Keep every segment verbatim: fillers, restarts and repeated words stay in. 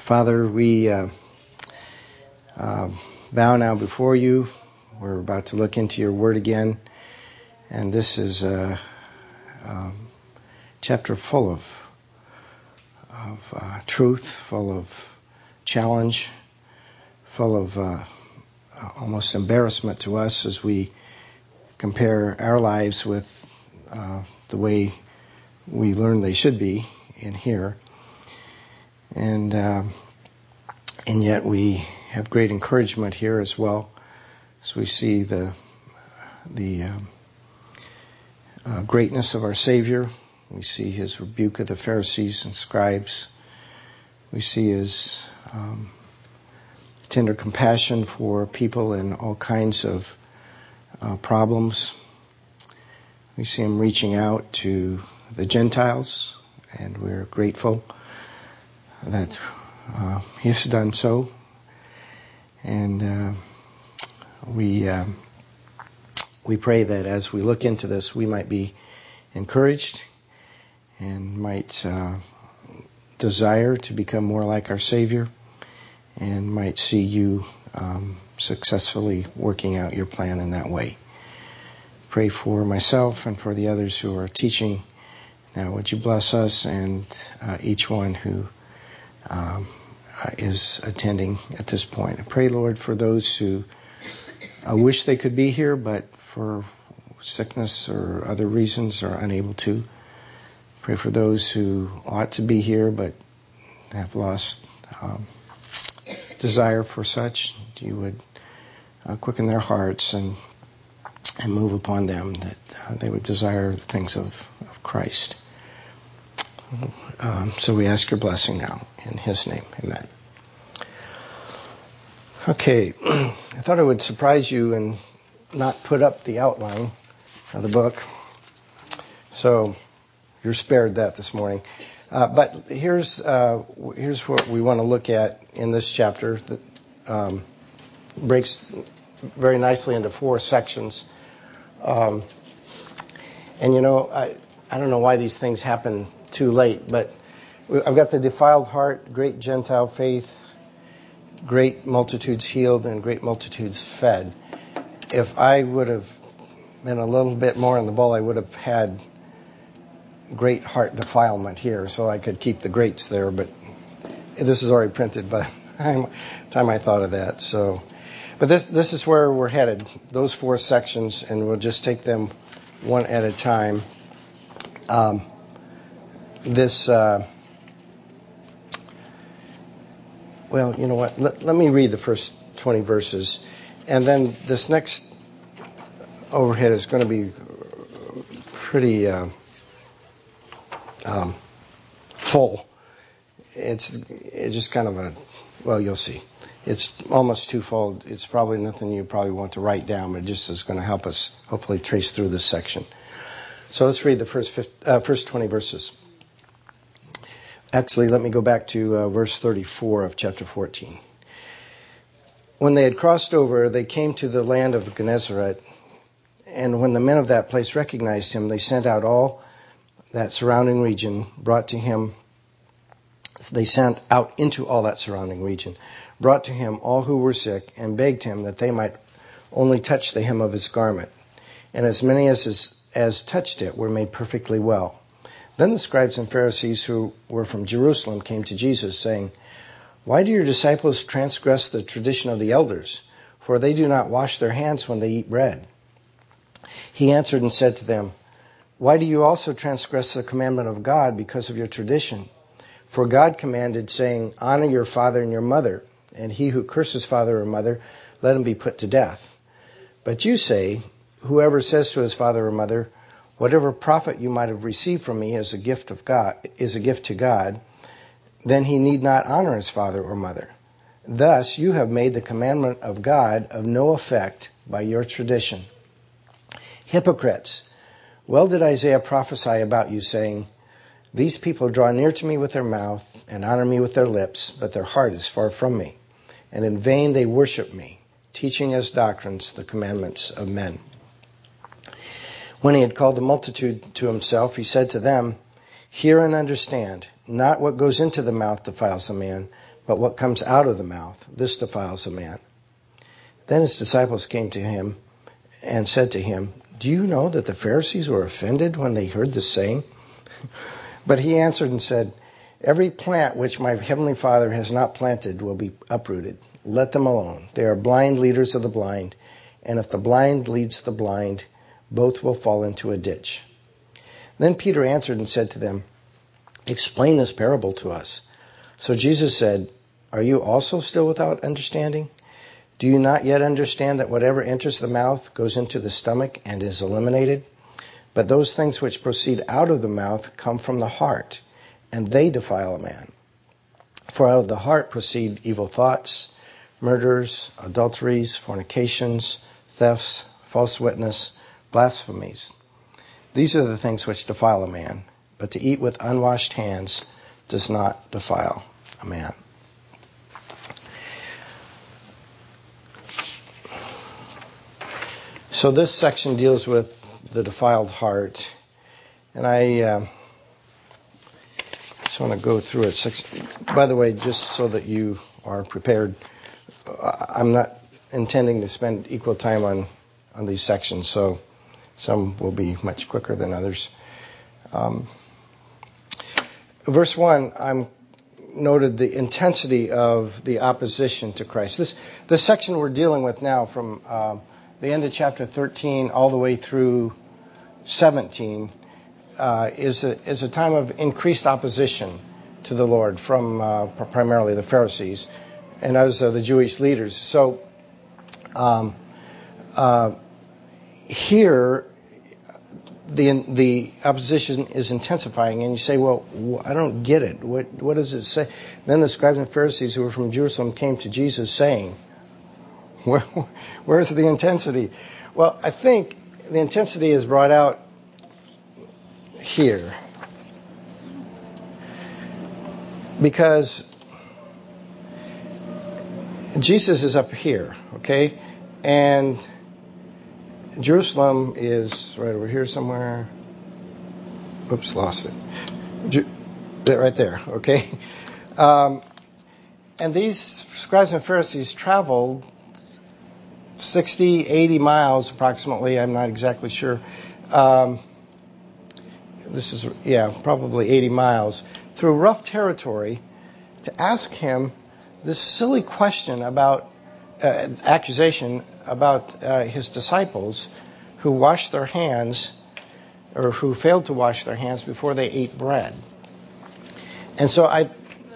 Father, we uh, uh, bow now before you. We're about to look into your word again. And this is a, a chapter full of, of uh, truth, full of challenge, full of uh, almost embarrassment to us as we compare our lives with uh, the way we learn they should be in here. And uh, and yet we have great encouragement here as well, as we see the the uh, uh, greatness of our Savior. We see his rebuke of the Pharisees and scribes. We see his um, tender compassion for people in all kinds of uh, problems. We see him reaching out to the Gentiles, and we're grateful that uh, he has done so. And uh, we uh, we pray that as we look into this, we might be encouraged and might uh, desire to become more like our Savior, and might see you um, successfully working out your plan in that way. Pray for myself and for the others who are teaching. Now, would you bless us and uh, each one who um, uh, is attending at this point. I pray, Lord, for those who uh, wish they could be here, but for sickness or other reasons are unable to. Pray for those who ought to be here, but have lost um, desire for such. You would uh, quicken their hearts and and move upon them, that uh, they would desire the things of, of Christ. Um, so we ask your blessing now in his name. Amen. Okay, I thought I would surprise you and not put up the outline of the book. So you're spared that this morning. Uh, but here's uh, here's what we want to look at in this chapter that um, breaks very nicely into four sections. Um, and you know, I I don't know why these things happen too late, but I've got the defiled heart, great Gentile faith, great multitudes healed, and great multitudes fed. If I would have been a little bit more in the bowl, I would have had great heart defilement here, so I could keep the greats there, but this is already printed by the time I thought of that. So, but this this is where we're headed, those four sections, and we'll just take them one at a time. Um, this, uh, well, you know what? Let, let me read the first twenty verses, and then this next overhead is going to be pretty uh, um, full. It's it's just kind of a, well, you'll see. It's almost twofold. It's probably nothing you probably want to write down, but it just is going to help us hopefully trace through this section. So let's read the first fifty, uh, first twenty verses. Actually, let me go back to uh, verse thirty-four of chapter fourteen. When they had crossed over, they came to the land of Gennesaret, and when the men of that place recognized him, they sent out all that surrounding region, brought to him, they sent out into all that surrounding region, brought to him all who were sick, and begged him that they might only touch the hem of his garment. And as many as, as, as touched it were made perfectly well. Then the scribes and Pharisees who were from Jerusalem came to Jesus, saying, "Why do your disciples transgress the tradition of the elders? For they do not wash their hands when they eat bread." He answered and said to them, "Why do you also transgress the commandment of God because of your tradition? For God commanded, saying, 'Honor your father and your mother, and he who curses father or mother, let him be put to death.' But you say, 'Whoever says to his father or mother, whatever profit you might have received from me is a gift of God, is a gift to God, then he need not honor his father or mother. Thus you have made the commandment of God of no effect by your tradition. Hypocrites! Well did Isaiah prophesy about you, saying, 'These people draw near to me with their mouth and honor me with their lips, but their heart is far from me. And in vain they worship me, teaching as doctrines the commandments of men.' When he had called the multitude to himself, he said to them, Hear and understand. Not what goes into the mouth defiles a man, but what comes out of the mouth, this defiles a man. Then his disciples came to him and said to him, Do you know that the Pharisees were offended when they heard this saying? But he answered and said, Every plant which my heavenly Father has not planted will be uprooted. Let them alone. They are blind leaders of the blind, and if the blind leads the blind, both will fall into a ditch. Then Peter answered and said to them, Explain this parable to us. So Jesus said, Are you also still without understanding? Do you not yet understand that whatever enters the mouth goes into the stomach and is eliminated? But those things which proceed out of the mouth come from the heart, and they defile a man. For out of the heart proceed evil thoughts, murders, adulteries, fornications, thefts, false witness, blasphemies. These are the things which defile a man, but to eat with unwashed hands does not defile a man. So this section deals with the defiled heart, and I uh, just want to go through it. By the way, just so that you are prepared, I'm not intending to spend equal time on, on these sections, so some will be much quicker than others. Um, verse one, I'm noted the intensity of the opposition to Christ. This this section we're dealing with now from uh, the end of chapter thirteen all the way through seventeen uh, is a, is a time of increased opposition to the Lord from uh, primarily the Pharisees and as uh, the Jewish leaders. So um, uh, here the the opposition is intensifying, and you say, well, I don't get it. What what does it say? Then the scribes and Pharisees who were from Jerusalem came to Jesus saying, Where, where's the intensity? Well, I think the intensity is brought out here. Because Jesus is up here, okay? And Jerusalem is right over here somewhere. Oops, lost it. Ju- right there, okay? Um, and these scribes and Pharisees traveled sixty, eighty miles approximately, I'm not exactly sure. Um, this is, yeah, probably eighty miles, through rough territory to ask him this silly question about, uh, accusation about uh, his disciples who washed their hands, or who failed to wash their hands before they ate bread. And so I,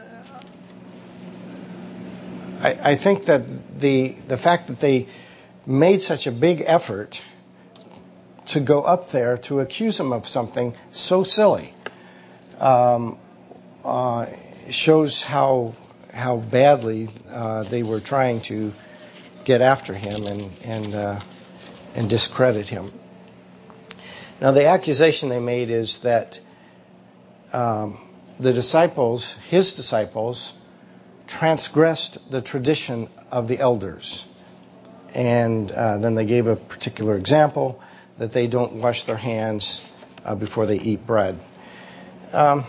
I, I think that the the fact that they made such a big effort to go up there to accuse him of something so silly um, uh, shows how how badly uh, they were trying to get after him and and uh, and discredit him. Now, the accusation they made is that um, the disciples, his disciples, transgressed the tradition of the elders. And uh, then they gave a particular example that they don't wash their hands uh, before they eat bread. Um,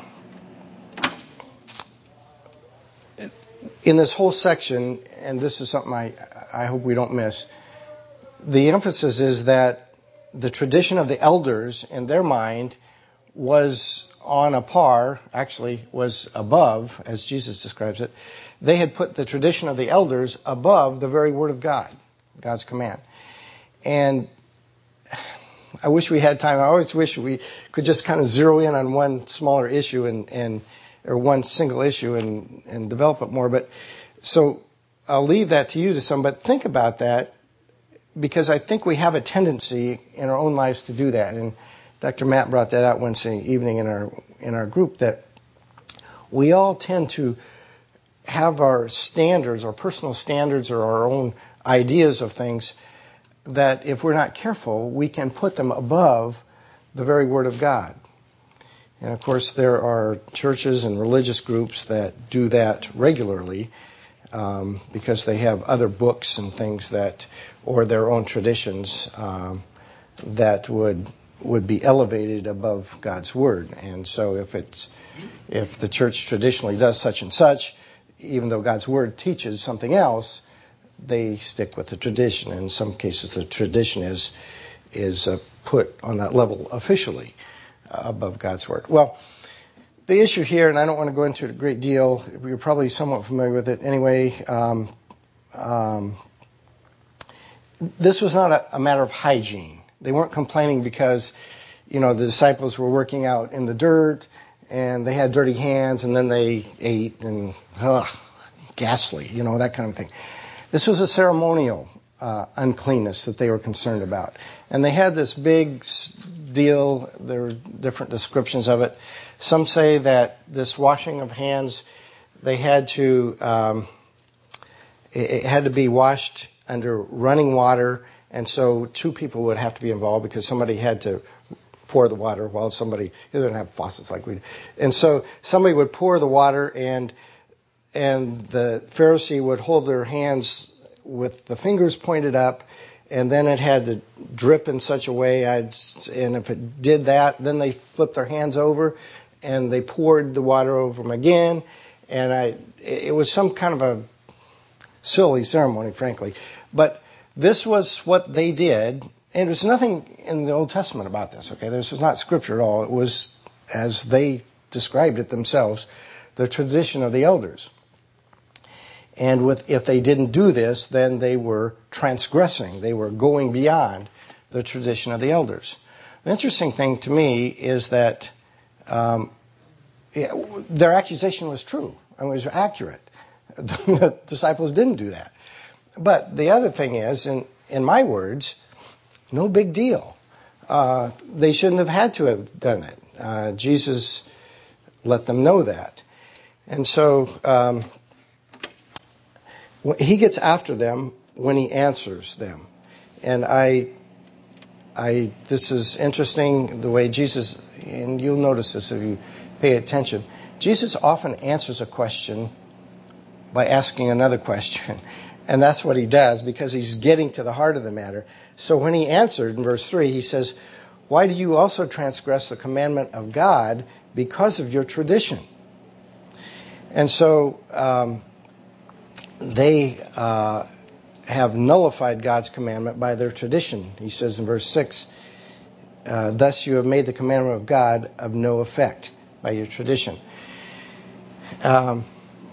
in this whole section, and this is something I, I hope we don't miss, the emphasis is that the tradition of the elders, in their mind, was on a par, actually was above, as Jesus describes it. They had put the tradition of the elders above the very Word of God, God's command. And I wish we had time. I always wish we could just kind of zero in on one smaller issue and, and or one single issue and, and develop it more. But so I'll leave that to you to some, but think about that, because I think we have a tendency in our own lives to do that. And Doctor Matt brought that out Wednesday evening in our in our group, that we all tend to have our standards, our personal standards, or our own ideas of things, that if we're not careful, we can put them above the very Word of God. And of course, there are churches and religious groups that do that regularly um, because they have other books and things that, or their own traditions um, that would would be elevated above God's word. And so if it's if the church traditionally does such and such, even though God's word teaches something else, they stick with the tradition. In some cases, the tradition is is uh, put on that level officially uh, above God's word. Well, the issue here, and I don't want to go into it a great deal, you're probably somewhat familiar with it anyway. Um, um, this was not a, a matter of hygiene. They weren't complaining because, you know, the disciples were working out in the dirt and they had dirty hands and then they ate and, ugh, ghastly, you know, that kind of thing. This was a ceremonial uh, uncleanness that they were concerned about. And they had this big deal. There were different descriptions of it. Some say that this washing of hands, they had to, um, it, it had to be washed under running water. And so two people would have to be involved because somebody had to pour the water while somebody, they didn't have faucets like we do. And so somebody would pour the water and and the Pharisee would hold their hands with the fingers pointed up, and then it had to drip in such a way, I'd, and if it did that, then they flipped their hands over and they poured the water over them again. And I, it was some kind of a silly ceremony, frankly. But this was what they did, and there's nothing in the Old Testament about this, okay? This was not scripture at all. It was, as they described it themselves, the tradition of the elders. And with, if they didn't do this, then they were transgressing. They were going beyond the tradition of the elders. The interesting thing to me is that um, yeah, their accusation was true. I mean, it was accurate. The disciples didn't do that. But the other thing is, in, in my words, no big deal. Uh, they shouldn't have had to have done it. Uh, Jesus let them know that. And so um, he gets after them when he answers them. And I, I, this is interesting, the way Jesus, and you'll notice this if you pay attention, Jesus often answers a question by asking another question. And that's what he does because he's getting to the heart of the matter. So when he answered in verse three, he says, "Why do you also transgress the commandment of God because of your tradition?" And so um, they uh, have nullified God's commandment by their tradition. He says in verse six, uh, "Thus you have made the commandment of God of no effect by your tradition." Um,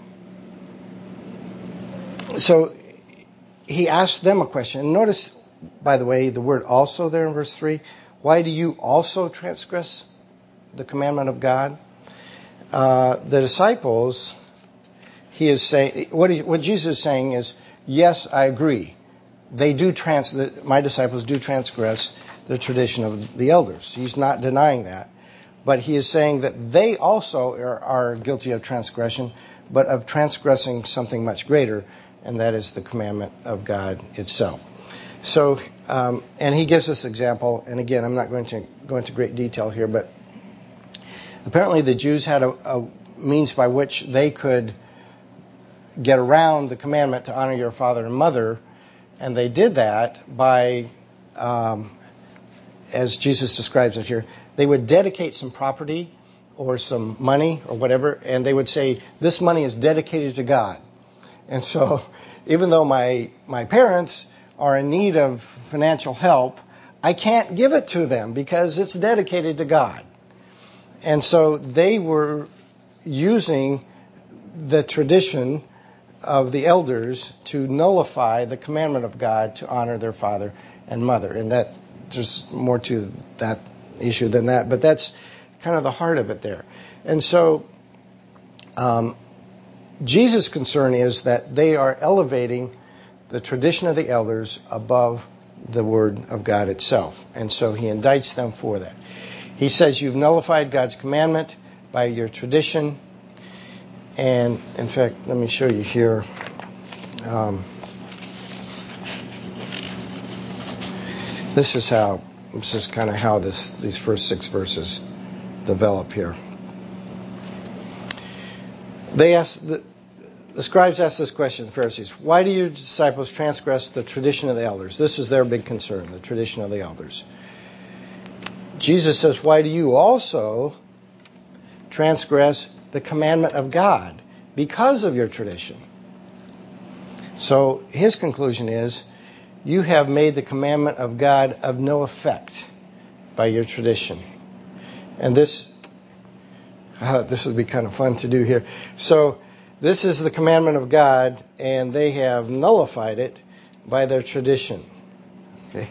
so he asked them a question. And notice, by the way, the word "also" there in verse three. Why do you also transgress the commandment of God? Uh, the disciples, he is saying, what, he, what Jesus is saying is, yes, I agree. They do trans, the, my disciples do transgress the tradition of the elders. He's not denying that. But he is saying that they also are, are guilty of transgression, but of transgressing something much greater, and that is the commandment of God itself. So, um, and he gives this example, and again, I'm not going to go into great detail here, but apparently the Jews had a, a means by which they could get around the commandment to honor your father and mother, and they did that by, um, as Jesus describes it here, they would dedicate some property or some money or whatever, and they would say, this money is dedicated to God. And so, even though my my parents are in need of financial help, I can't give it to them because it's dedicated to God. And so they were using the tradition of the elders to nullify the commandment of God to honor their father and mother. And that there's more to that issue than that, but that's kind of the heart of it there. And so um, Jesus' concern is that they are elevating the tradition of the elders above the word of God itself. And so he indicts them for that. He says, you've nullified God's commandment by your tradition. And in fact, let me show you here. Um, this is how, this is kind of how this these first six verses develop here. They ask, the, the scribes asked this question, the Pharisees, why do your disciples transgress the tradition of the elders? This is their big concern, the tradition of the elders. Jesus says, why do you also transgress the commandment of God because of your tradition? So his conclusion is, you have made the commandment of God of no effect by your tradition. And this, uh, this would be kind of fun to do here. So this is the commandment of God, and they have nullified it by their tradition. Okay.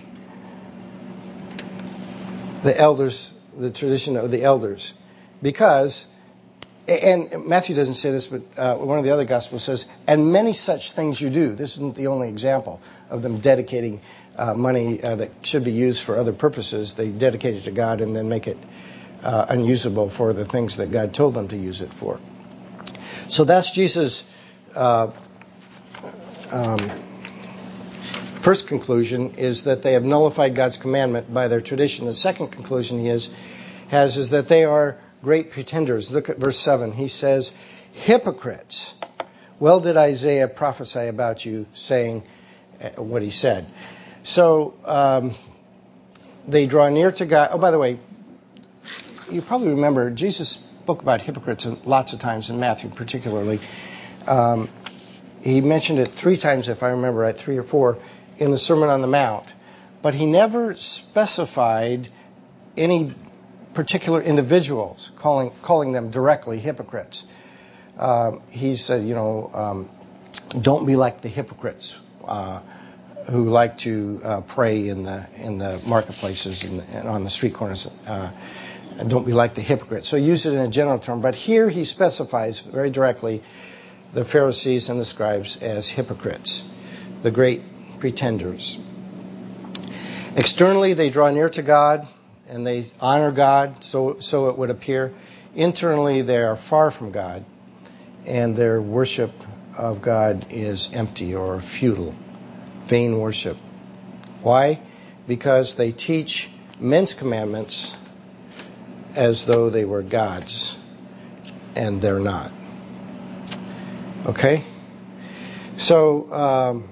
The elders, the tradition of the elders. Because, and Matthew doesn't say this, but uh, one of the other Gospels says, and many such things you do. This isn't the only example of them dedicating uh, money uh, that should be used for other purposes. They dedicate it to God and then make it uh, unusable for the things that God told them to use it for. So that's Jesus' uh, um, first conclusion, is that they have nullified God's commandment by their tradition. The second conclusion he is, has is that they are great pretenders. Look at verse seven. He says, hypocrites. Well did Isaiah prophesy about you, saying what he said. So um, they draw near to God. Oh, by the way, you probably remember Jesus spoke about hypocrites lots of times in Matthew particularly. Um, he mentioned it three times, if I remember right, three or four, in the Sermon on the Mount. But he never specified any particular individuals, calling calling them directly hypocrites. Um, he said, you know, um, don't be like the hypocrites uh, who like to uh, pray in the in the marketplaces and, and on the street corners. Uh, and don't be like the hypocrites. So use it in a general term. But here he specifies very directly the Pharisees and the scribes as hypocrites, the great pretenders. Externally, they draw near to God and they honor God, so so it would appear. Internally, they are far from God, and their worship of God is empty or futile, vain worship. Why? Because they teach men's commandments as though they were God's, and they're not. Okay? So, um,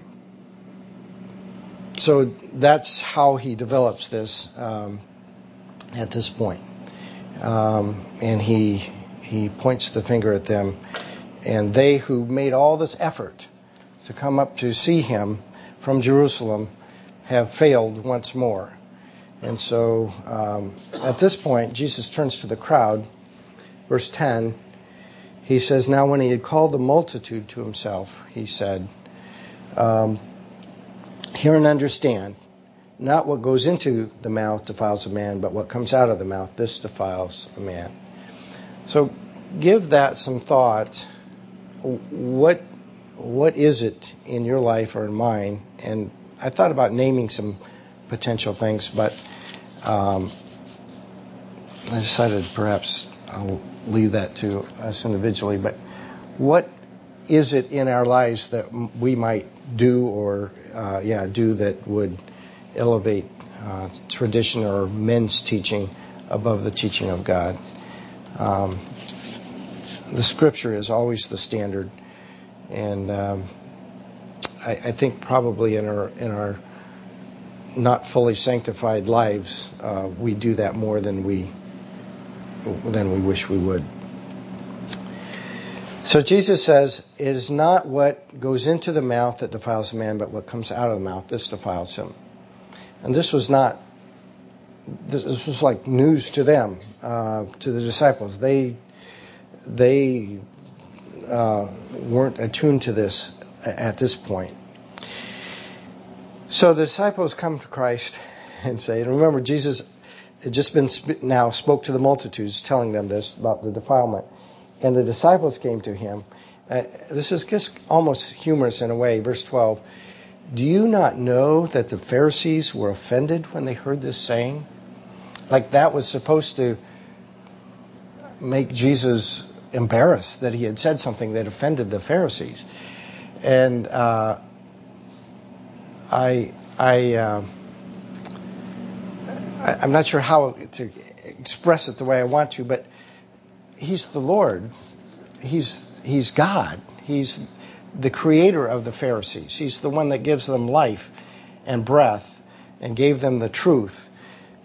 so that's how he develops this um, at this point. Um, and he he points the finger at them. And they who made all this effort to come up to see him from Jerusalem have failed once more. And so um, at this point, Jesus turns to the crowd. Verse ten, he says, now when he had called the multitude to himself, he said, um, hear and understand, not what goes into the mouth defiles a man, but what comes out of the mouth, this defiles a man. So give that some thought. What what is it in your life or in mine? And I thought about naming some potential things, but um, I decided perhaps I'll leave that to us individually. But what is it in our lives that we might do or uh, yeah do that would elevate uh, tradition or men's teaching above the teaching of God? Um, the Scripture is always the standard. And um, I, I think probably in our in our not fully sanctified lives, uh, we do that more than we than we wish we would. So Jesus says, "It is not what goes into the mouth that defiles a man, but what comes out of the mouth. This defiles him." And this was not. This was like news to them, uh, to the disciples. They they uh, weren't attuned to this at this point. So the disciples come to Christ and say, and remember, Jesus had just been sp- now spoke to the multitudes, telling them this about the defilement. And the disciples came to him. Uh, this is just almost humorous in a way. Verse twelve, do you not know that the Pharisees were offended when they heard this saying? Like that was supposed to make Jesus embarrassed that he had said something that offended the Pharisees. And uh, I, I, uh, I, I'm not sure how to express it the way I want to, but he's the Lord. He's he's God. He's the creator of the Pharisees. He's the one that gives them life and breath and gave them the truth.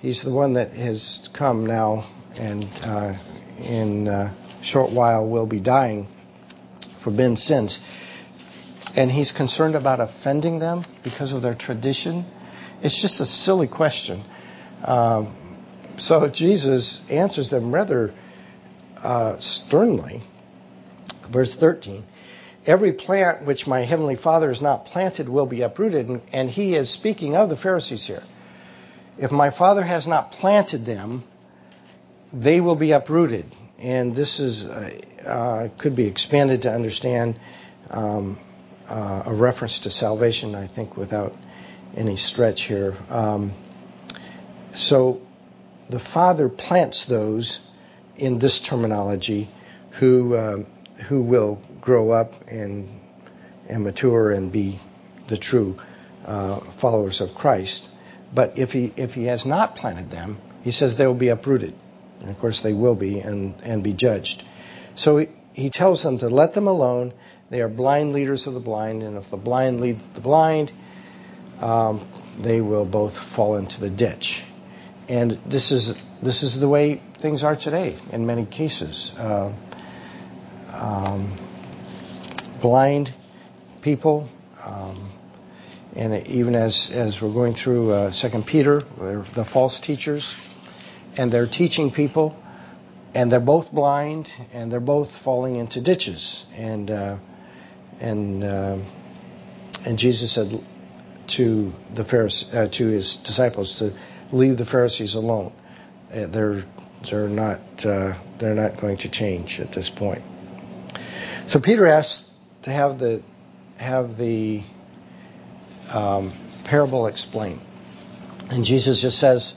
He's the one that has come now and uh, in a short while will be dying for men's sins. And he's concerned about offending them because of their tradition. It's just a silly question. Um, so Jesus answers them rather uh, sternly. Verse thirteen, every plant which my heavenly Father has not planted will be uprooted. And, and he is speaking of the Pharisees here. If my Father has not planted them, they will be uprooted. And this is uh, uh, could be expanded to understand um, uh, a reference to salvation, I think, without any stretch here. Um, so the Father plants those, in this terminology, who um, who will grow up and and mature and be the true uh, followers of Christ. But if he if he has not planted them, he says they will be uprooted. And of course they will be and, and be judged. So he, he tells them to let them alone. They are blind leaders of the blind, and if the blind leads the blind, um, they will both fall into the ditch. And this is this is the way things are today in many cases. Uh, um, blind people, um, and even as as we're going through uh, Second Peter, the false teachers, and they're teaching people, and they're both blind, and they're both falling into ditches. And uh, and uh, and Jesus said to the Pharisees, uh, to his disciples, to leave the Pharisees alone. Uh, they're they're not uh, they're not going to change at this point. So Peter asks to have the have the um, parable explained, and Jesus just says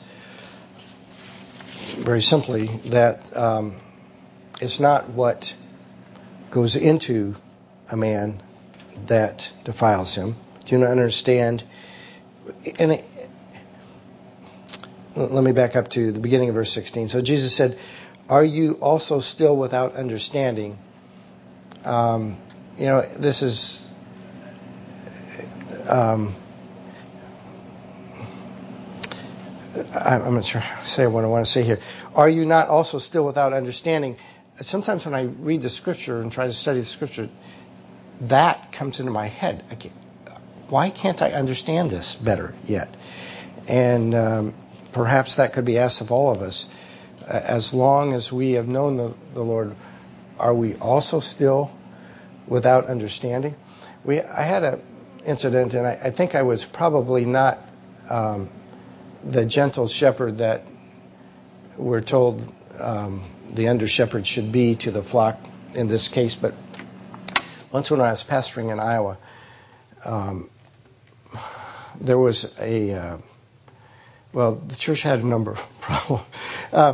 very simply that um, it's not what goes into a man that defiles him. Do you not understand? And it, let me back up to the beginning of verse sixteen. So Jesus said, "Are you also still without understanding?" Um, you know, this is um, I'm not sure how to say what I want to say here. Are you not also still without understanding? Sometimes when I read the scripture and try to study the scripture, that comes into my head. I can't, why can't I understand this better yet? And um, perhaps that could be asked of all of us. As long as we have known the, the Lord, are we also still without understanding? We I had an incident, and I, I think I was probably not um, the gentle shepherd that we're told um, the under shepherd should be to the flock in this case. But once when I was pastoring in Iowa, um, there was a uh, well, the church had a number of problems. Uh,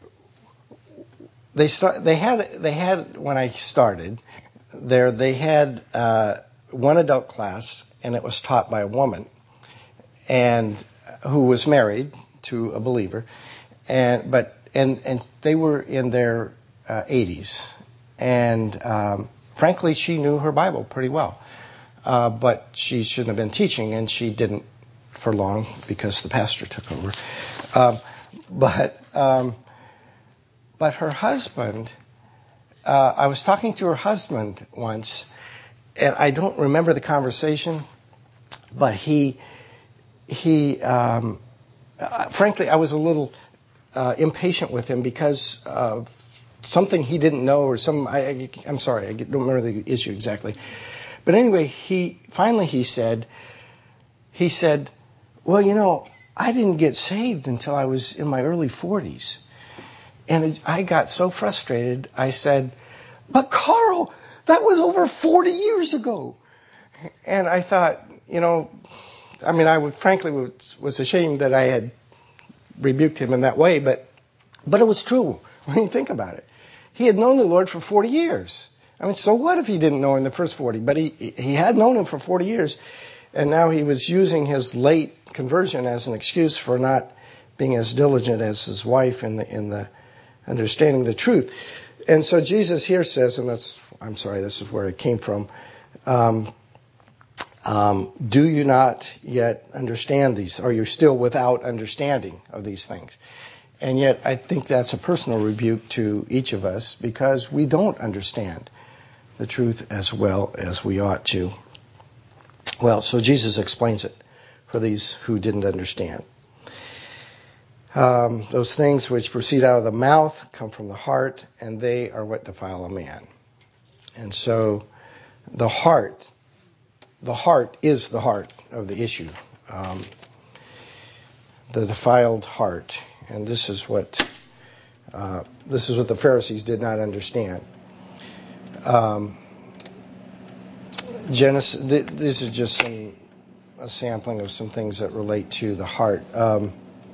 they start they had they had when I started there they had uh, one adult class, and it was taught by a woman, and who was married to a believer, and but and and they were in their uh, eighties, and um, frankly, she knew her Bible pretty well, uh, but she shouldn't have been teaching, and she didn't for long because the pastor took over. Um, but um, but her husband, uh, I was talking to her husband once, and I don't remember the conversation, but he he. Um, Uh, frankly, I was a little uh, impatient with him because of something he didn't know, or some. I, I, I'm sorry, I don't remember the issue exactly. But anyway, he finally he said, he said, "Well, you know, I didn't get saved until I was in my early forties," and it, I got so frustrated. I said, "But Carl, that was over forty years ago," and I thought, you know. I mean, I would, frankly was, was ashamed that I had rebuked him in that way, but but it was true when you think about it. He had known the Lord for forty years. I mean, so what if he didn't know in the first forty? But he he had known him for forty years, and now he was using his late conversion as an excuse for not being as diligent as his wife in the in the understanding the truth. And so Jesus here says, and that's I'm sorry, this is where it came from. Um, Um, do you not yet understand these? Are you still without understanding of these things? And yet I think that's a personal rebuke to each of us because we don't understand the truth as well as we ought to. Well, so Jesus explains it for these who didn't understand. Um, those things which proceed out of the mouth come from the heart, and they are what defile a man. And so the heart, the heart is the heart of the issue. Um, the defiled heart. And this is what uh, this is what the Pharisees did not understand. Um, Genesis. Th- this is just some a sampling of some things that relate to the heart. Um,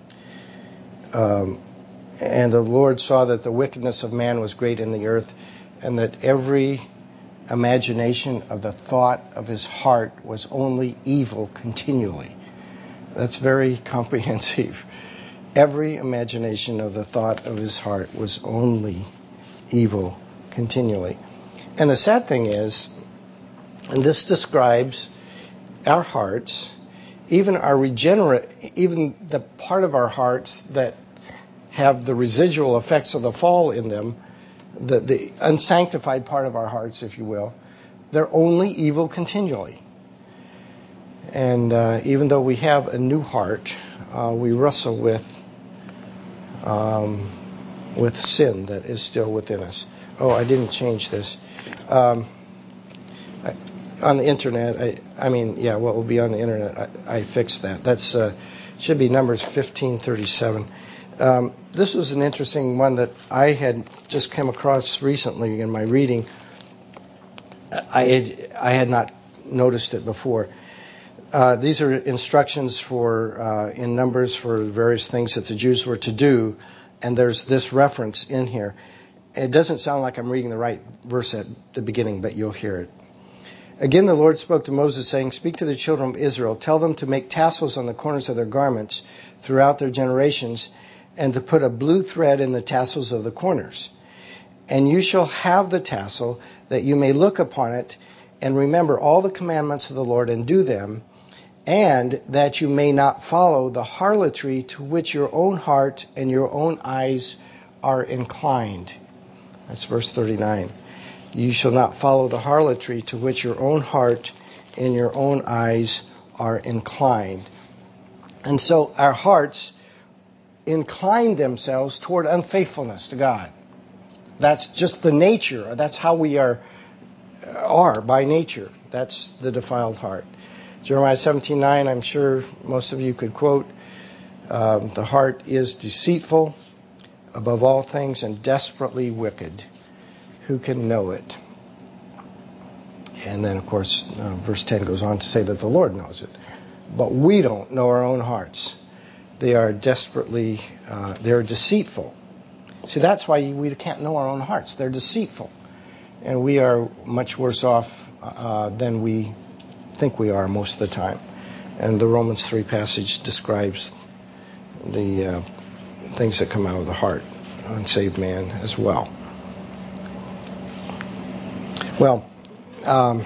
um, and the Lord saw that the wickedness of man was great in the earth, and that every imagination of the thought of his heart was only evil continually. That's very comprehensive. Every imagination of the thought of his heart was only evil continually. And the sad thing is, and this describes our hearts, even our regenerate, even the part of our hearts that have the residual effects of the fall in them, the, the unsanctified part of our hearts, if you will, they're only evil continually. And uh, even though we have a new heart, uh, we wrestle with um, with sin that is still within us. Oh, I didn't change this. Um, I, on the internet, I, I mean, yeah, what will be on the internet, I, I fixed that. That's uh, should be Numbers fifteen thirty-seven. Um, this was an interesting one that I had just come across recently in my reading. I had, I had not noticed it before. Uh, these are instructions for uh, in Numbers for various things that the Jews were to do, and there's this reference in here. It doesn't sound like I'm reading the right verse at the beginning, but you'll hear it. Again, the Lord spoke to Moses, saying, "Speak to the children of Israel, tell them to make tassels on the corners of their garments throughout their generations, and to put a blue thread in the tassels of the corners. And you shall have the tassel, that you may look upon it, and remember all the commandments of the Lord, and do them, and that you may not follow the harlotry to which your own heart and your own eyes are inclined." That's verse thirty-nine. You shall not follow the harlotry to which your own heart and your own eyes are inclined. And so our hearts incline themselves toward unfaithfulness to God. That's just the nature. That's how we are, are by nature. That's the defiled heart. Jeremiah seventeen nine, I'm sure most of you could quote. Um, the heart is deceitful above all things and desperately wicked. Who can know it? And then, of course, uh, verse ten goes on to say that the Lord knows it. But we don't know our own hearts. They are desperately, uh, they're deceitful. See, that's why we can't know our own hearts. They're deceitful. And we are much worse off uh, than we think we are most of the time. And the Romans three passage describes the uh, things that come out of the heart, unsaved man as well. Well, um,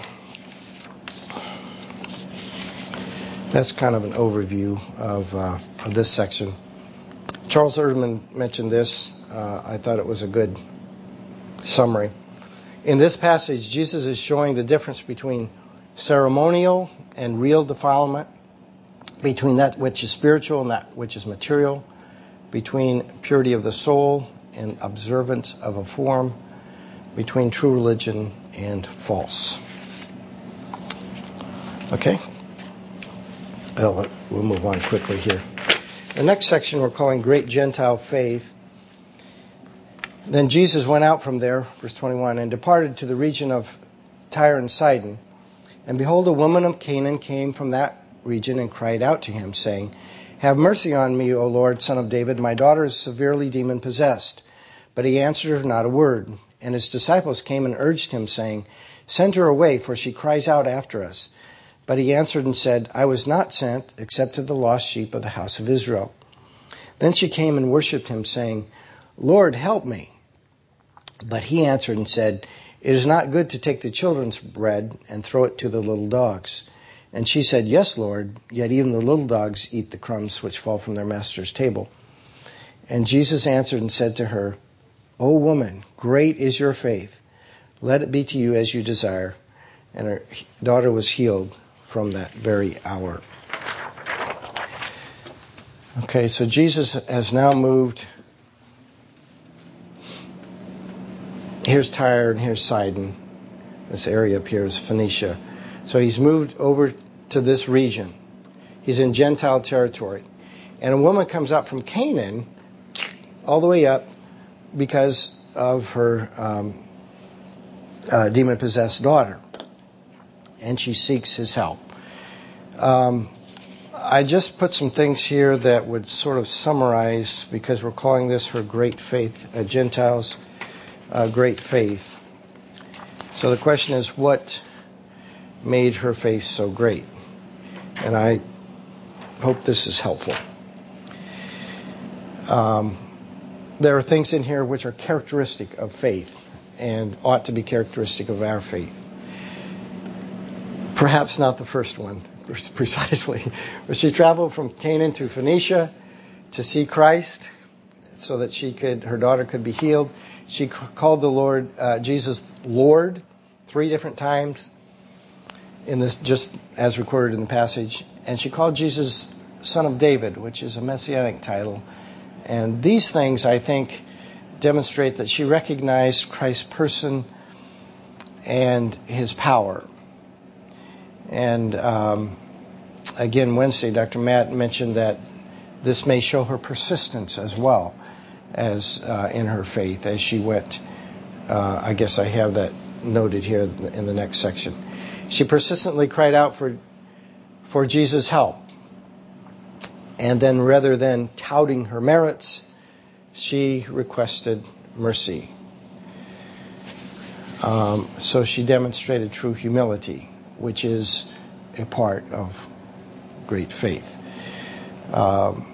that's kind of an overview of, uh, of this section. Charles Erdman mentioned this. Uh, I thought it was a good summary. In this passage, Jesus is showing the difference between ceremonial and real defilement, between that which is spiritual and that which is material, between purity of the soul and observance of a form, between true religion and false. Okay? Well, we'll move on quickly here. The next section we're calling Great Gentile Faith. Then Jesus went out from there, verse twenty-one, and departed to the region of Tyre and Sidon. And behold, a woman of Canaan came from that region and cried out to him, saying, "Have mercy on me, O Lord, Son of David. My daughter is severely demon-possessed." But he answered her not a word. And his disciples came and urged him, saying, "Send her away, for she cries out after us." But he answered and said, "I was not sent except to the lost sheep of the house of Israel." Then she came and worshipped him, saying, "Lord, help me." But he answered and said, "It is not good to take the children's bread and throw it to the little dogs." And she said, "Yes, Lord, yet even the little dogs eat the crumbs which fall from their master's table." And Jesus answered and said to her, "O woman, great is your faith. Let it be to you as you desire." And her daughter was healed from that very hour. Okay, so Jesus has now moved. Here's Tyre and here's Sidon. This area up here is Phoenicia. So he's moved over to this region. He's in Gentile territory. And a woman comes up from Canaan all the way up because of her um, uh, demon-possessed daughter. And she seeks his help. Um, I just put some things here that would sort of summarize, because we're calling this her great faith, uh, Gentiles' uh, great faith. So the question is, what made her faith so great? And I hope this is helpful. Um, there are things in here which are characteristic of faith and ought to be characteristic of our faith. Perhaps not the first one, precisely. But she traveled from Canaan to Phoenicia to see Christ so that she could, her daughter could be healed. She called the Lord, uh, Jesus, Lord, three different times in this, just as recorded in the passage. And she called Jesus Son of David, which is a messianic title. And these things, I think, demonstrate that she recognized Christ's person and his power. And um, again, Wednesday, Doctor Matt mentioned that this may show her persistence as well as uh, in her faith as she went. Uh, I guess I have that noted here in the next section. She persistently cried out for for Jesus' help. And then rather than touting her merits, she requested mercy. Um, so she demonstrated true humility, which is a part of great faith. Um,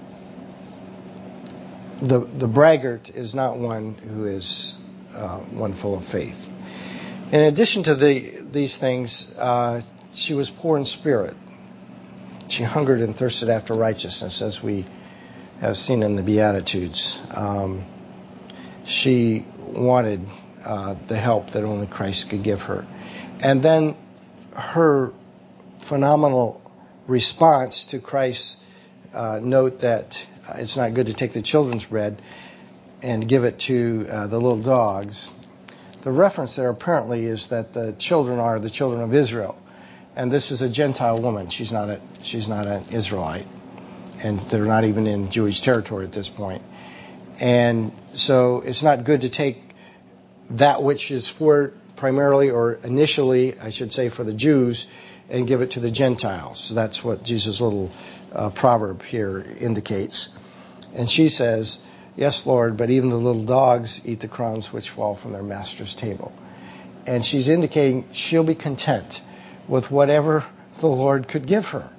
the the braggart is not one who is uh, one full of faith. In addition to the these things, uh, she was poor in spirit. She hungered and thirsted after righteousness, as we have seen in the Beatitudes. Um, she wanted uh, the help that only Christ could give her. And then her phenomenal response to Christ's uh, note that it's not good to take the children's bread and give it to uh, the little dogs. The reference there apparently is that the children are the children of Israel. And this is a Gentile woman. She's not a, she's not an Israelite. And they're not even in Jewish territory at this point. And so it's not good to take that which is for primarily or initially, I should say, for the Jews and give it to the Gentiles. So that's what Jesus' little uh, proverb here indicates. And she says, "Yes, Lord, but even the little dogs eat the crumbs which fall from their master's table." And she's indicating she'll be content with whatever the Lord could give her.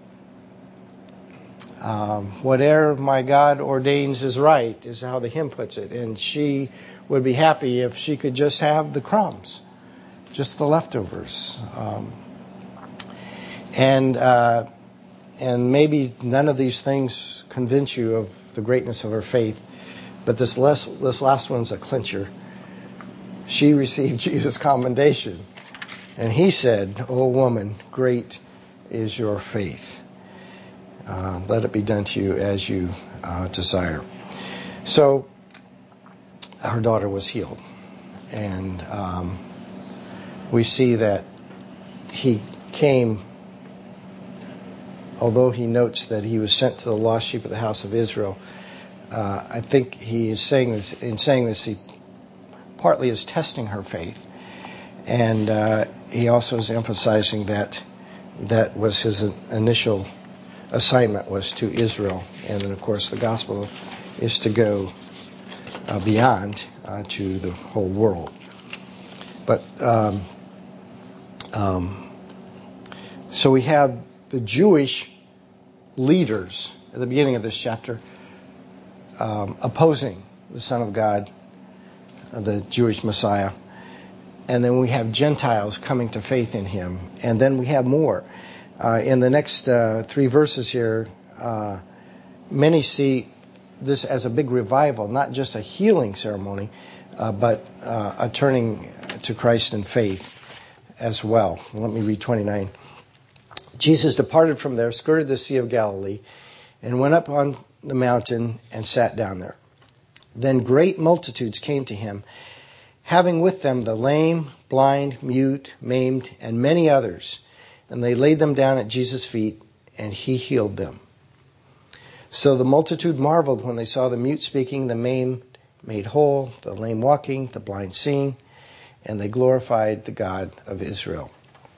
Um, whatever my God ordains is right, is how the hymn puts it. And she would be happy if she could just have the crumbs, just the leftovers. Um, and uh, and maybe none of these things convince you of the greatness of her faith, but this less, this last one's a clincher. She received Jesus' commendation, and he said, "O woman, great is your faith. Uh, let it be done to you as you uh, desire." So her daughter was healed. And um, we see that he came, although he notes that he was sent to the lost sheep of the house of Israel, uh, I think he is saying this, in saying this, he partly is testing her faith. And uh, he also is emphasizing that that was his initial assignment, was to Israel. And then, of course, the gospel is to go uh, beyond uh, to the whole world. But um, um, so we have the Jewish leaders at the beginning of this chapter um, opposing the Son of God, uh, the Jewish Messiah. And then we have Gentiles coming to faith in him. And then we have more. Uh, in the next uh, three verses here, uh, many see this as a big revival, not just a healing ceremony, uh, but uh, a turning to Christ in faith as well. Let me read twenty-nine. Jesus departed from there, skirted the Sea of Galilee, and went up on the mountain and sat down there. Then great multitudes came to him, having with them the lame, blind, mute, maimed, and many others. And they laid them down at Jesus' feet, and he healed them. So the multitude marveled when they saw the mute speaking, the maimed made whole, the lame walking, the blind seeing, and they glorified the God of Israel.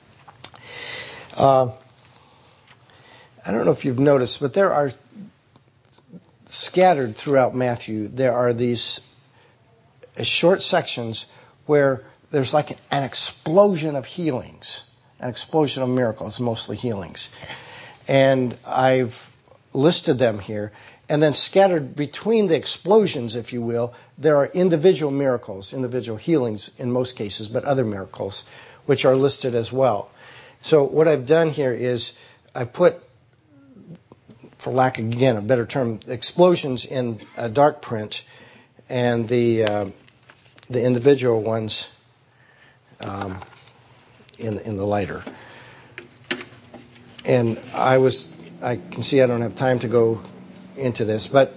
Uh, I don't know if you've noticed, but there are scattered throughout Matthew, there are these short sections where there's like an explosion of healings, an explosion of miracles, mostly healings. And I've listed them here. And then scattered between the explosions, if you will, there are individual miracles, individual healings in most cases, but other miracles, which are listed as well. So what I've done here is I put, for lack of, again, a better term, explosions in a dark print, and the uh, the individual ones um, in in the lighter. And I was, I can see I don't have time to go into this, but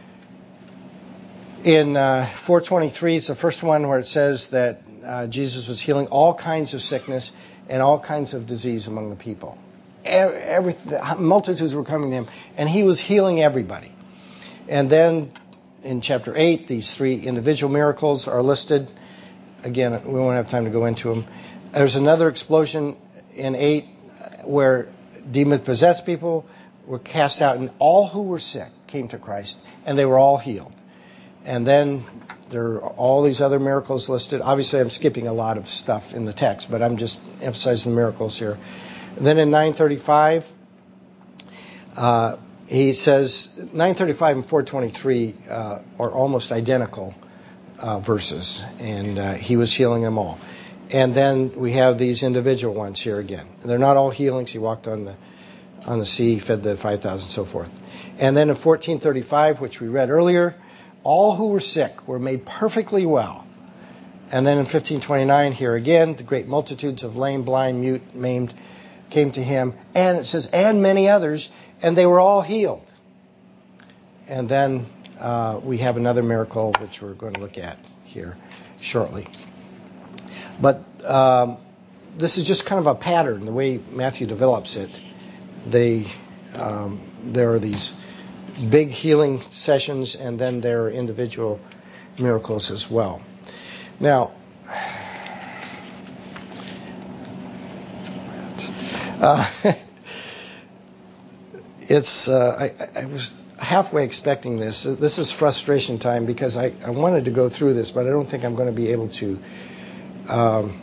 in uh, four twenty-three, it's the first one where it says that uh, Jesus was healing all kinds of sickness and all kinds of disease among the people. Every, multitudes were coming to him, and he was healing everybody. And then in chapter eight, these three individual miracles are listed. Again, we won't have time to go into them. There's another explosion in eight where demon-possessed people were cast out, and all who were sick came to Christ, and they were all healed. And then there are all these other miracles listed. Obviously, I'm skipping a lot of stuff in the text, but I'm just emphasizing the miracles here. And then in nine thirty-five, uh, he says, nine thirty-five and four twenty-three uh, are almost identical uh, verses, and uh, he was healing them all. And then we have these individual ones here again. They're not all healings. He walked on the on the sea, fed the five thousand, so forth. And then in fourteen thirty-five, which we read earlier, all who were sick were made perfectly well. And then in fifteen twenty-nine, here again, the great multitudes of lame, blind, mute, maimed came to him. And it says, and many others, and they were all healed. And then uh, we have another miracle, which we're going to look at here shortly. But um, this is just kind of a pattern, the way Matthew develops it. They, um, there are these big healing sessions, and then there are individual miracles as well. Now, uh, it's uh, I, I was halfway expecting this. This is frustration time because I, I wanted to go through this, but I don't think I'm going to be able to. Um,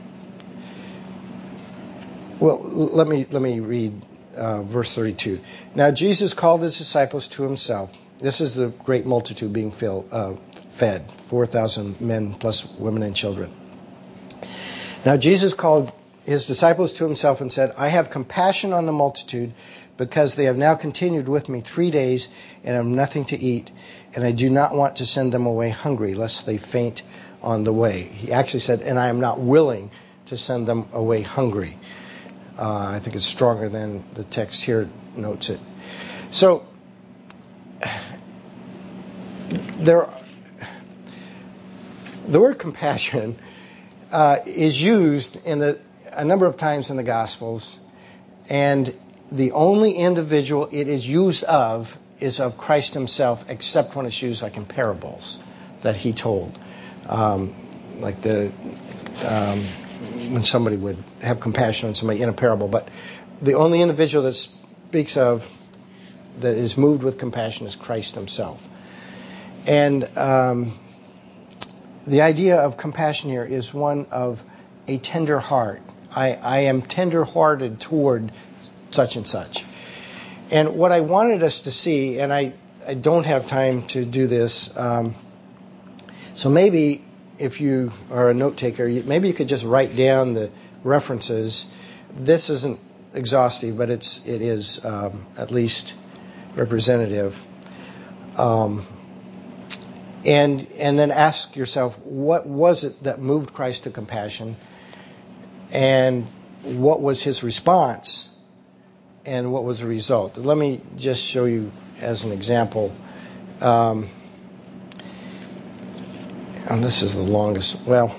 well, let me let me read uh, verse thirty-two. Now Jesus called his disciples to himself. This is the great multitude being filled, uh, fed, four thousand men plus women and children. Now Jesus called his disciples to himself and said, I have compassion on the multitude because they have now continued with me three days and have nothing to eat, and I do not want to send them away hungry, lest they faint on the way. He actually said, and I am not willing to send them away hungry. Uh, I think it's stronger than the text here notes it. So, there, the word compassion uh, is used in the, a number of times in the Gospels, and the only individual it is used of is of Christ himself, except when it's used like in parables that he told. Um, like the um, when somebody would have compassion on somebody in a parable. But the only individual that speaks of that is moved with compassion is Christ himself. And um, the idea of compassion here is one of a tender heart. I, I am tender-hearted toward such and such. And what I wanted us to see, and I, I don't have time to do this, um, so maybe if you are a note taker, maybe you could just write down the references. This isn't exhaustive, but it's it is um, at least representative. Um, and and then ask yourself, what was it that moved Christ to compassion, and what was his response, and what was the result? Let me just show you as an example. Um, and this is the longest. Well,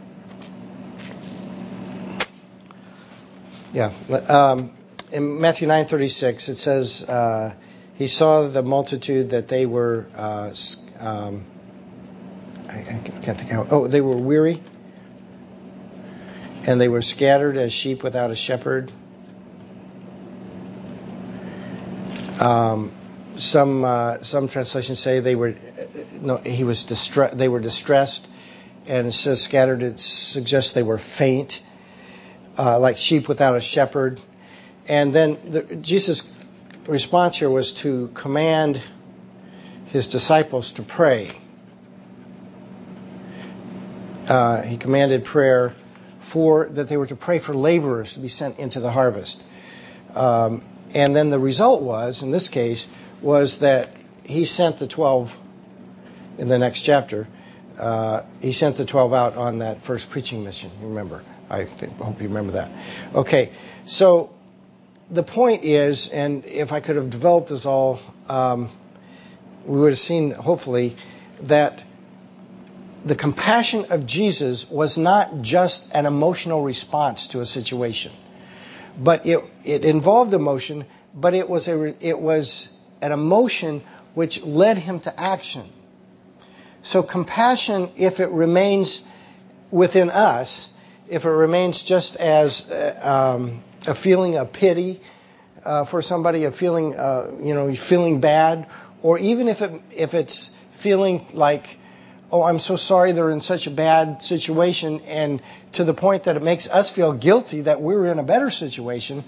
yeah. Um, in Matthew nine thirty-six, it says, uh, he saw the multitude that they were, uh, um, I, I can't think how, oh, they were weary, and they were scattered as sheep without a shepherd. Um, some uh, some translations say they were, no, he was distre- they were distressed, and it says scattered. It suggests they were faint, uh, like sheep without a shepherd. And then the, Jesus' response here was to command his disciples to pray. Uh, he commanded prayer for that they were to pray for laborers to be sent into the harvest. Um, and then the result was, in this case, was that he sent the twelve in the next chapter. Uh, he sent the twelve out on that first preaching mission. You remember? I think, hope you remember that. Okay, so the point is, and if I could have developed this all, um, we would have seen, hopefully, that the compassion of Jesus was not just an emotional response to a situation, but it it involved emotion, but it was a it was an emotion which led him to action. So compassion, if it remains within us, if it remains just as uh, um, a feeling of pity uh, for somebody, a feeling, uh, you know, feeling bad, or even if it if it's feeling like, oh, I'm so sorry they're in such a bad situation, and to the point that it makes us feel guilty that we're in a better situation,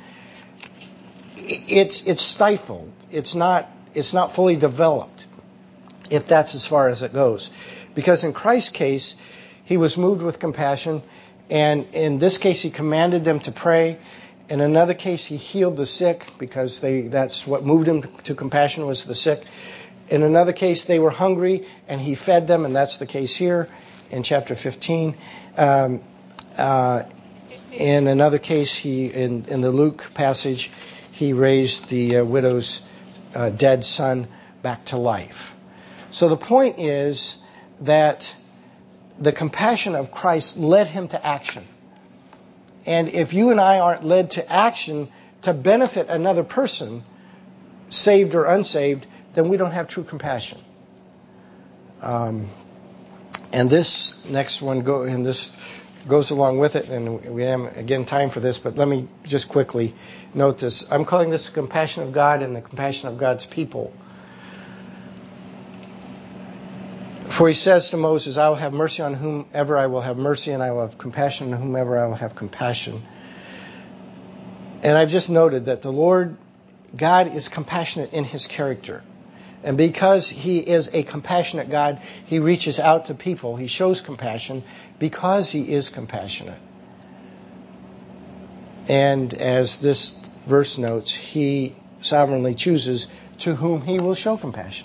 it's it's stifled. It's not it's not fully developed, if that's as far as it goes. Because in Christ's case, he was moved with compassion, and in this case he commanded them to pray. In another case he healed the sick, because they that's what moved him to compassion, was the sick. In another case, they were hungry, and he fed them, and that's the case here in chapter fifteen. Um, uh, in another case, he in, in the Luke passage, he raised the uh, widow's uh, dead son back to life. So the point is that the compassion of Christ led him to action. And if you and I aren't led to action to benefit another person, saved or unsaved, then we don't have true compassion. Um, and this next one go and this goes along with it, and we have again time for this, but let me just quickly note this. I'm calling this the compassion of God and the compassion of God's people. For he says to Moses, I will have mercy on whomever I will have mercy, and I will have compassion on whomever I will have compassion. And I've just noted that the Lord God is compassionate in his character. And because he is a compassionate God, he reaches out to people. He shows compassion because he is compassionate. And as this verse notes, he sovereignly chooses to whom he will show compassion.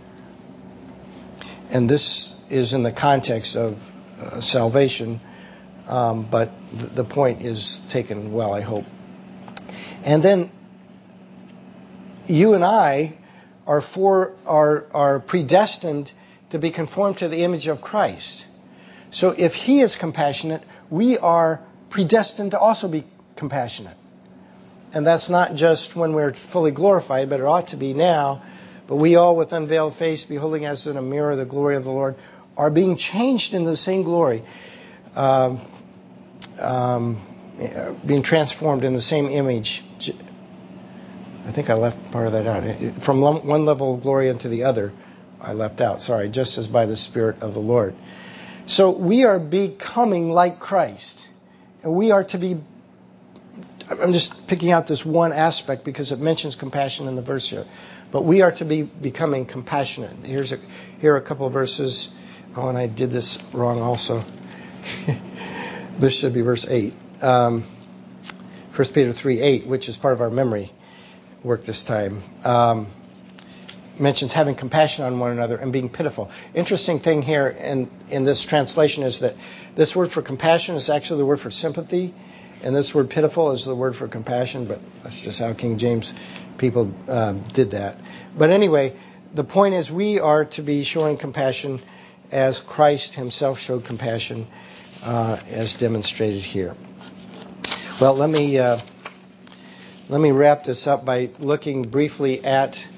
And this is in the context of uh, salvation, um, but th- the point is taken well, I hope. And then you and I are for are are predestined to be conformed to the image of Christ. So if he is compassionate, we are predestined to also be compassionate. And that's not just when we're fully glorified, but it ought to be now. But we all, with unveiled face, beholding as in a mirror the glory of the Lord, are being changed into the same glory, um, um, being transformed in the same image. I think I left part of that out. From one level of glory into the other, I left out. Sorry, just as by the Spirit of the Lord. So we are becoming like Christ. And we are to be, I'm just picking out this one aspect because it mentions compassion in the verse here. But we are to be becoming compassionate. Here's a, here are a couple of verses. Oh, and I did this wrong also. This should be verse eight. Um, First Peter three eight, which is part of our memory work this time, um, mentions having compassion on one another and being pitiful. Interesting thing here in, in this translation is that this word for compassion is actually the word for sympathy, and this word pitiful is the word for compassion, but that's just how King James people uh, did that. But anyway, the point is we are to be showing compassion as Christ himself showed compassion, uh, as demonstrated here. Well, let me uh, let me wrap this up by looking briefly at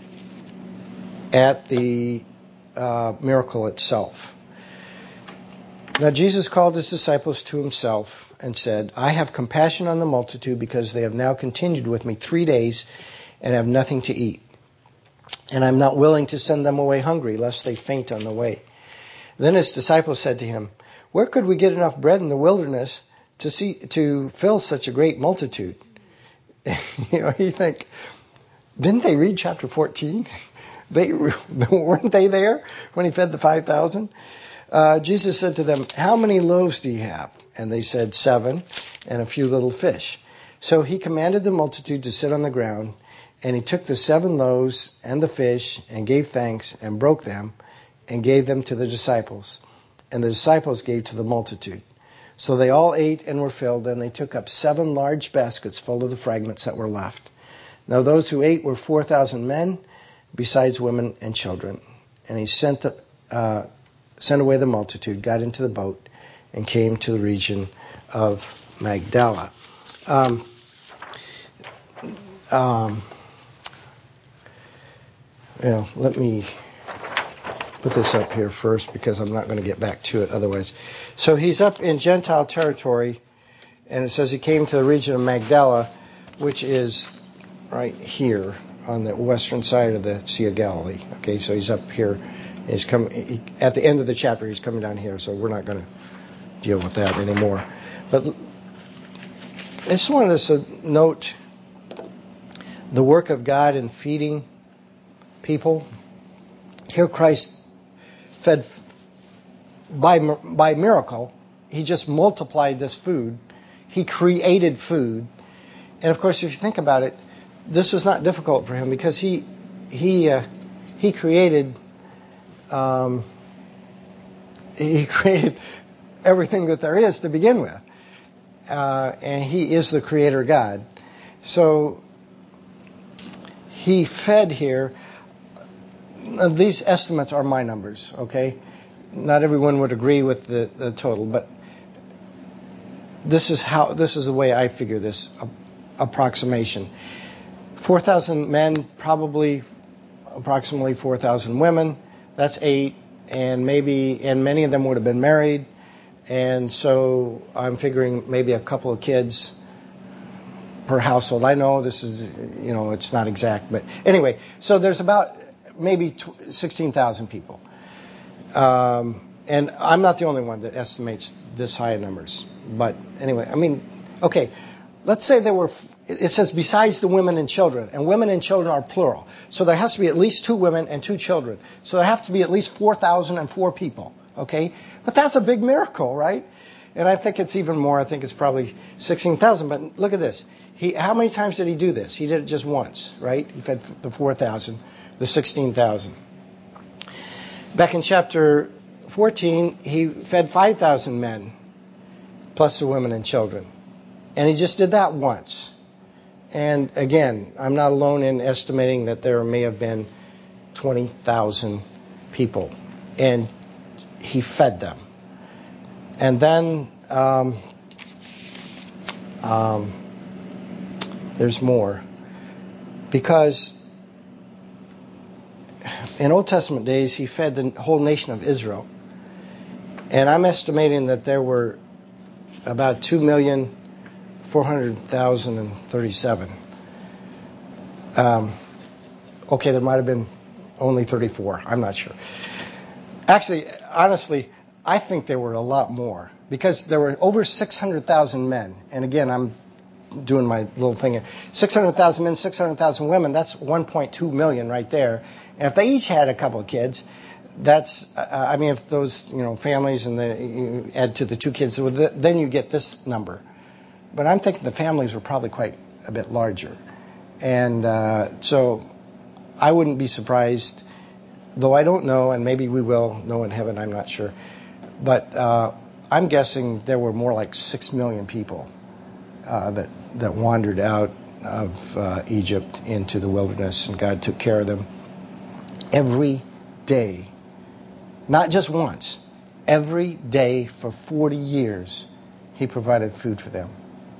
at the uh, miracle itself. Now, Jesus called his disciples to himself and said, "I have compassion on the multitude because they have now continued with me three days and have nothing to eat. And I'm not willing to send them away hungry, lest they faint on the way." Then his disciples said to him, "Where could we get enough bread in the wilderness to see to fill such a great multitude?" You know, you think, didn't they read chapter fourteen? They weren't they there when he fed the five thousand? Uh, Jesus said to them, "How many loaves do you have?" And they said, "Seven, and a few little fish." So he commanded the multitude to sit on the ground, and he took the seven loaves and the fish, and gave thanks, and broke them, and gave them to the disciples. And the disciples gave to the multitude. So they all ate and were filled, and they took up seven large baskets full of the fragments that were left. Now those who ate were four thousand men, besides women and children. And he sent the, uh, sent away the multitude, got into the boat, and came to the region of Magdala. Um, um, well, let me put this up here first because I'm not going to get back to it otherwise. So he's up in Gentile territory, and it says he came to the region of Magdala, which is right here on the western side of the Sea of Galilee. Okay, so he's up here. He's come he, at the end of the chapter. He's coming down here, so we're not going to deal with that anymore. But I just wanted us to note the work of God in feeding people. Here, Christ fed by by miracle. He just multiplied this food. He created food, and of course, if you think about it, this was not difficult for him because he he uh, he created um, he created everything that there is to begin with, uh, and he is the creator God. So he fed here. These estimates are my numbers, okay? Not everyone would agree with the, the total, but this is how this is the way I figure this uh, approximation. Four thousand men, probably approximately four thousand women. That's eight, and maybe and many of them would have been married, and so I'm figuring maybe a couple of kids per household. I know this is you know it's not exact, but anyway, so there's about maybe sixteen thousand people. Um, and I'm not the only one that estimates this high numbers. But anyway, I mean, okay, let's say there were, it says besides the women and children, and women and children are plural. So there has to be at least two women and two children. So there have to be at least four thousand four people, okay? But that's a big miracle, right? And I think it's even more. I think it's probably sixteen thousand. But look at this. He, how many times did he do this? He did it just once, right? He fed the four thousand, the sixteen thousand. Back in chapter fourteen, he fed five thousand men, plus the women and children. And he just did that once. And again, I'm not alone in estimating that there may have been twenty thousand people. And he fed them. And then um, um, there's more. Because in Old Testament days, he fed the whole nation of Israel. And I'm estimating that there were about two million four hundred thousand thirty-seven. Um, okay, there might have been only thirty-four. I'm not sure. Actually, honestly, I think there were a lot more. Because there were over six hundred thousand men. And again, I'm doing my little thing here. six hundred thousand men, six hundred thousand women, that's one point two million right there. And if they each had a couple of kids, that's, uh, I mean, if those, you know, families and the, you add to the two kids, then you get this number. but I'm thinking the families were probably quite a bit larger. And uh, so I wouldn't be surprised, though I don't know, and maybe we will know in heaven, I'm not sure. But uh, I'm guessing there were more like six million people uh, that, that wandered out of uh, Egypt into the wilderness, and God took care of them every day. Not just once. Every day for forty years, he provided food for them.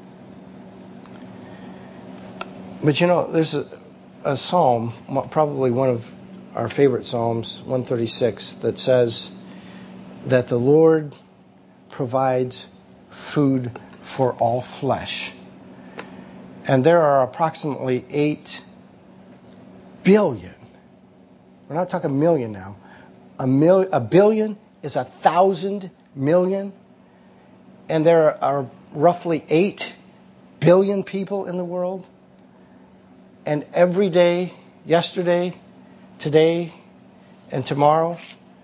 But you know, there's a, a psalm, probably one of our favorite psalms, one thirty-six, that says that the Lord provides food for all flesh. And there are approximately eight billion. We're not talking million now. A, mil, a billion is a thousand million. And there are roughly eight billion people in the world. And every day, yesterday, today, and tomorrow,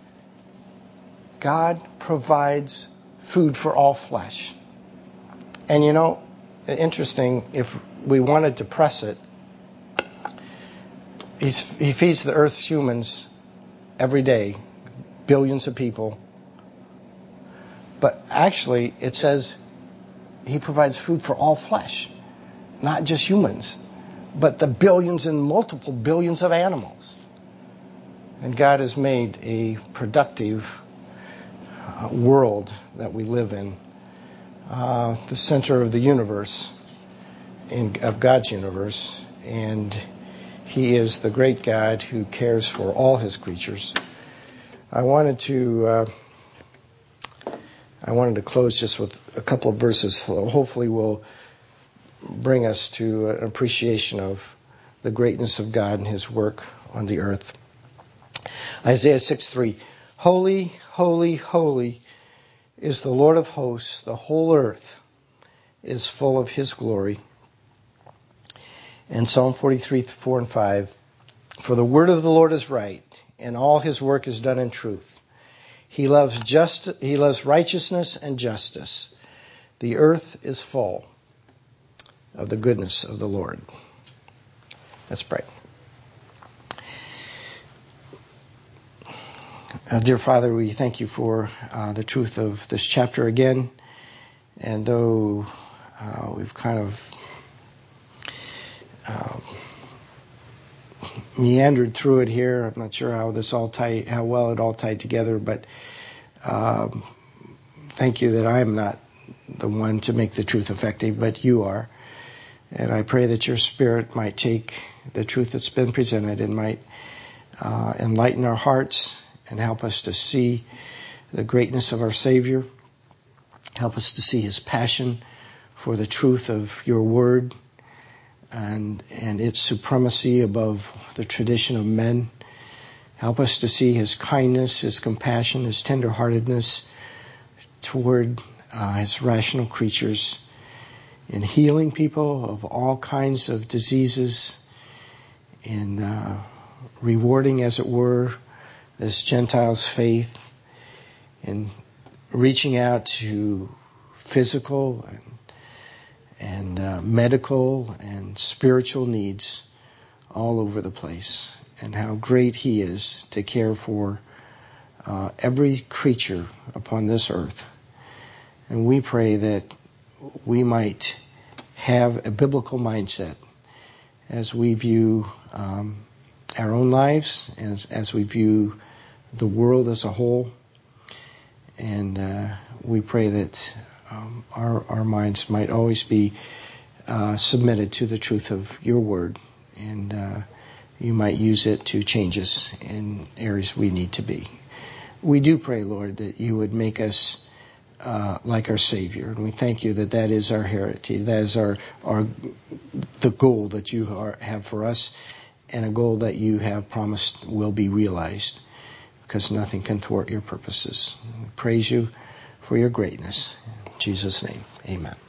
God provides food for all flesh. And you know, interesting, if we wanted to press it, he's, he feeds the earth's humans every day, billions of people. But actually, it says he provides food for all flesh, not just humans, but the billions and multiple billions of animals. And God has made a productive uh, world that we live in, uh, the center of the universe, in, of God's universe. And he is the great God who cares for all his creatures. I wanted to uh, I wanted to close just with a couple of verses. Hopefully will bring us to an appreciation of the greatness of God and his work on the earth. Isaiah six three, Holy, holy, holy is the Lord of hosts. The whole earth is full of his glory. And Psalm forty-three, four and five, For the word of the Lord is right, and all his work is done in truth. He loves just, he loves righteousness and justice. The earth is full of the goodness of the Lord. Let's pray. Uh, dear Father, we thank you for uh, the truth of this chapter again. And though uh, we've kind of uh, meandered through it here, I'm not sure how this all tied, how well it all tied together, but um, thank you that I am not the one to make the truth effective, but you are. And I pray that your Spirit might take the truth that's been presented and might uh, enlighten our hearts and help us to see the greatness of our Savior. Help us to see his passion for the truth of your word and, and its supremacy above the tradition of men. Help us to see his kindness, his compassion, his tenderheartedness toward uh, his rational creatures, in healing people of all kinds of diseases, in uh, rewarding, as it were, this Gentile's faith, in reaching out to physical and, and uh, medical and spiritual needs all over the place, and how great he is to care for uh, every creature upon this earth. And we pray that we might have a biblical mindset as we view um, our own lives, as, as we view the world as a whole. And uh, we pray that um, our, our minds might always be uh, submitted to the truth of your word, and uh, you might use it to change us in areas we need to be. We do pray, Lord, that you would make us uh, like our Savior, and we thank you that that is our heritage, that is our, our the goal that you are, have for us, and a goal that you have promised will be realized, because nothing can thwart your purposes. We praise you for your greatness. In Jesus' name, amen.